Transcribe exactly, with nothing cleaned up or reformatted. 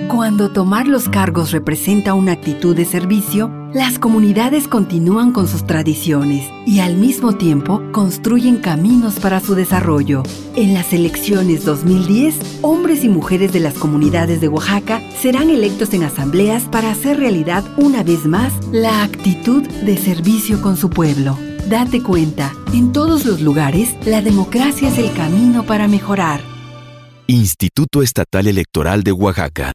Cuando tomar los cargos representa una actitud de servicio, las comunidades continúan con sus tradiciones y al mismo tiempo construyen caminos para su desarrollo. En las elecciones dos mil diez, hombres y mujeres de las comunidades de Oaxaca serán electos en asambleas para hacer realidad una vez más la actitud de servicio con su pueblo. Date cuenta, en todos los lugares, la democracia es el camino para mejorar. Instituto Estatal Electoral de Oaxaca.